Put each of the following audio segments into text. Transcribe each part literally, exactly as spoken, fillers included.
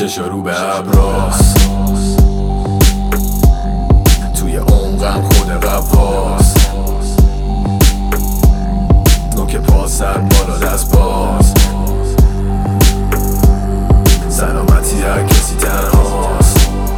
چشا رو به ابراست، توی عمقم خود قواست، نوک پا سر بالا دست باز، سلامتی هر کسی تنهاست.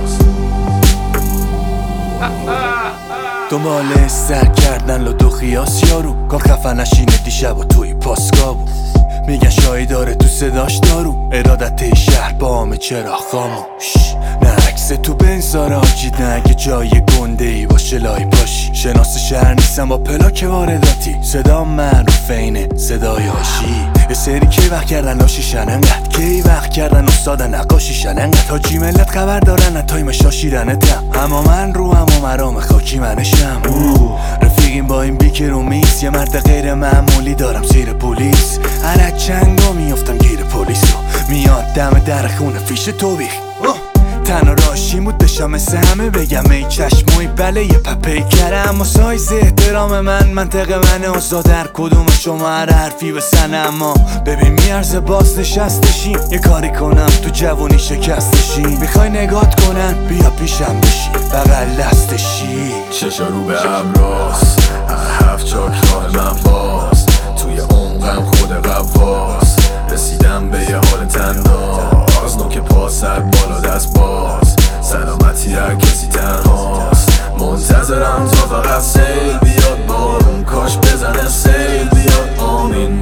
دنبال سر کردن لدو خیاس یارو، کار خفن نشینه دیشب و توی پاسکابو. میگن شایی داره تو صداش دارو، ارادت شهر با همه چرا خاموش. نه عکس تو بنزار آجید، نه اگه جای گنده ای باشه لای پاشی. شناس شهر نیستم با پلاک وارداتی، صدا معروف اینه صدای آشی. یه سری کی وقت کردن لاشیشن انقدر، کی وقت کردن استاد نقاشیشن انقدر. تاجی ملت خبر دارن نه تایم شاشیرنتم، اما من رو هم و مرام خاکی منشم. رفیقیم با این بیکر و میس، یه مرد غیر معمولی دارم زیر پلیس. هر چنگا میافتم گیر پلیسو، میاد دم در خونه فیش توبیخ. تنها راشیم بود بشم مثل همه بگم ای چشموی بله یه پپی کره. اما سایز احترام من منطق من آزاد، هر کدوم شما هر حرفی بسن. اما ببین میارزه باز نشستشیم، یه کاری کنم تو جوانی شکستشیم. میخوای نگات کنن بیا پیشم بشی بغل دستشی. چشا رو به ابراست، هر هفت چاک راه من باز، توی عمقم خود قواست، رسیدم به یه حال تناز، نوک پا سر بالا دست باز، سلامتی هر کسی تنهاست. منتظرم تا فقط سیل بیاد بارون، کاش بزنه سیل بیاد آمین.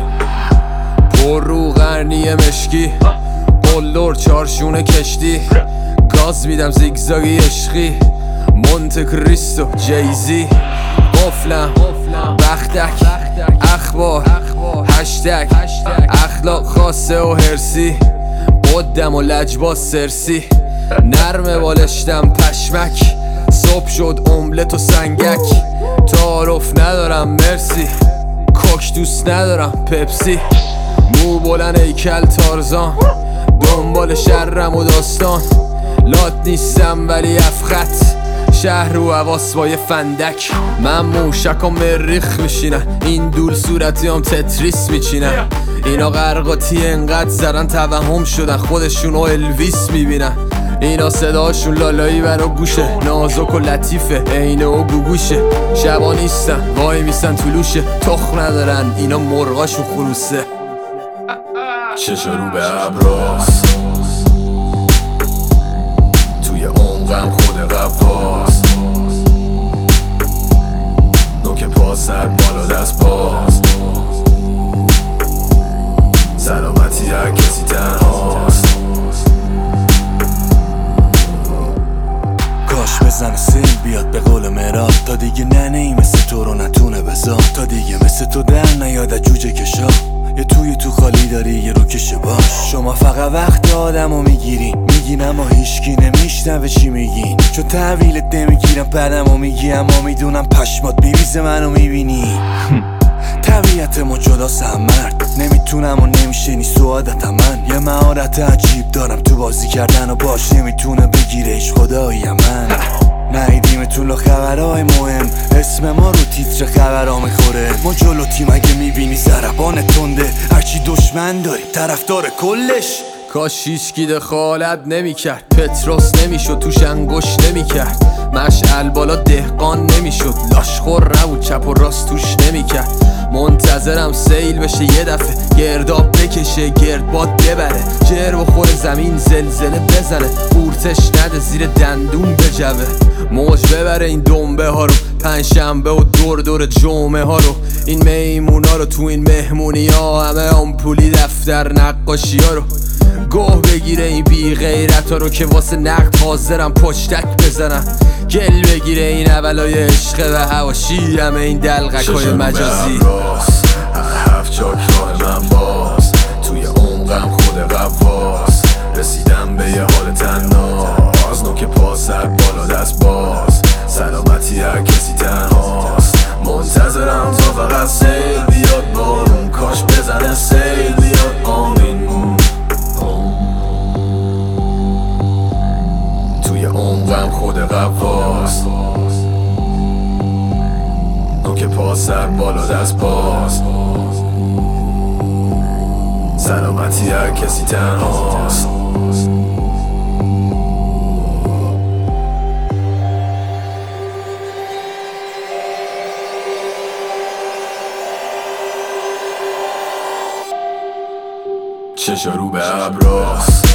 پر رو قرنی مشکی، قلدر چارشون کشتی، گاز میدم زیگزاگی عشقی، مونت کریستو جیزی. قفلم بختک اخبار هشتگ، اخلاق خاصه و هرسی، قدم و لجباز سرسی. نرمه بالشتم پشمک، صبح شد املت و سنگک. تعارف ندارم مرسی، کوک دوست ندارم پپسی. مو بلند ایکل تارزان، دنبال شرم و داستان. لات نیستم ولی افخط، شهر و حواس با یه فندک. من موشک و مریخ میشینن، این دول صورتی هم تتریس میچینن. اینا غرقاتی انقدر زدن توهم شدن، خودشون و الویس میبینن. اینا صداشون لالایی برا گوشه، نازک و لطیفه عینه و گوگوشه. شبا نیستن وای میسن طلوشه، تخم ندارن اینا مرغاشون خروسه. چشا رو به ابراست، توی عمقم خود قواست، نوک پا سر بالا دست باز، سلامتی هر کسی تنهاست. کاش بزنه سیل بیاد به قول مراد، تا دیگه ننه ای مثل تو رو نتونه بذار. تا دیگه مثل تو در نیاد جوجه کشا، یه توی تو خالی داری یه رو کشه باش. شما فقط وقت آدمو میگیرین، میگین اما هیچکی نمیشنوه چی میگین. چون تحویلت نمیگیرم بعدمو میگی، اما میدونم پشمات میریزه منو میبینی. طبیعتمو جداسم مرد، نمیتونم و نمیشه نی سعادتم. من یه مهارت عجیب دارم تو بازی کردن و باش نمیتونه بگیرش خدایی من. نهیدیم تو خبرهای مهم، اسم ما رو تیتر خبرها میخوره. ما جلو تیم اگه میبینی ضربان تنده، هرچی دشمن داریم طرفدار کلش. کاش هیچکی دخالت نمیکرد، پتروس نمیشد توش انگوش نمیکرد. مشعل بالا دهقان نمیشد، لاشخور نبود چپ و راست توش نمیکرد. منتظرم سیل بشه یه دفعه، گرداب بکشه گردباد ببره. جر بخور زمین زلزله بزنه، قورتش نده زیر دندون بجوه. موج ببره این دنبه ها رو، پنجشنبه و دور دور جمعه ها رو. این میمونا رو تو این مهمونی ها، همه آمپولی دفتر نقاشی ها رو. گوه بگیره این بی غیرت ها رو که واسه نقد حاضرم پشتک بزنم. گل بگیره این اولای عشق و هواشی، همه این دلغک های مجازی. هر هفت چاک راه من باز، توی عمقم خود قواست، رسیدم به یه حال تناز، نوک پا سر بالا دست باز، سلامتی هر کسی تنهاست. منتظرم تا فقط سیل بیاد بارون، کاش بزنه سیل بیاد آمین. توی عمقم خود قواست، نوک پا سر بالا دست باز، سلامتی هر کسی تنهاست. چشا رو به ابراست